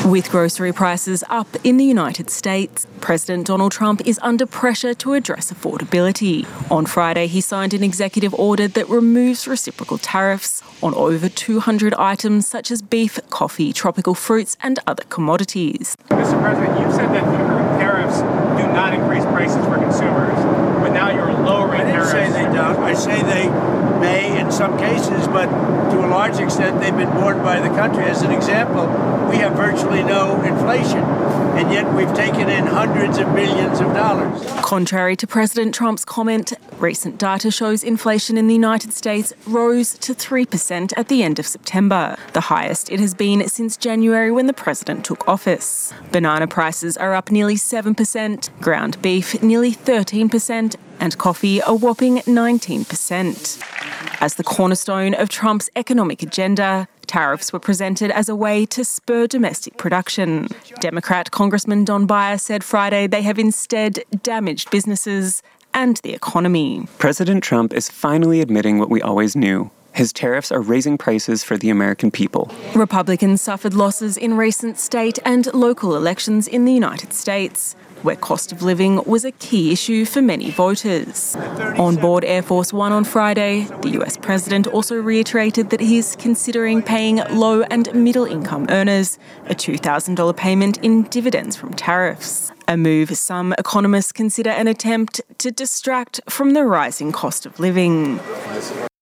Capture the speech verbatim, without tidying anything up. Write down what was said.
With grocery prices up in the United States, President Donald Trump is under pressure to address affordability. On Friday, he signed an executive order that removes reciprocal tariffs on over two hundred items such as beef, coffee, tropical fruits and other commodities. Mister President, you said that the tariffs do not increase prices for consumers, but now you're lowering tariffs. I didn't say they don't. I say they may in some cases, but to a large extent they've been borne by the country. As an example, we have virtually no inflation, and yet we've taken in hundreds of billions of dollars. Contrary to President Trump's comment, recent data shows inflation in the United States rose to three percent at the end of September, the highest it has been since January when the president took office. Banana prices are up nearly seven percent, ground beef nearly thirteen percent, and coffee a whopping nineteen percent. As the cornerstone of Trump's economic agenda, tariffs were presented as a way to spur domestic production. Democrat Congressman Don Beyer said Friday they have instead damaged businesses and the economy. President Trump is finally admitting what we always knew. His tariffs are raising prices for the American people. Republicans suffered losses in recent state and local elections in the United States, where cost of living was a key issue for many voters. On board Air Force One on Friday, the U S president also reiterated that he is considering paying low and middle income earners a two thousand dollars payment in dividends from tariffs, a move some economists consider an attempt to distract from the rising cost of living.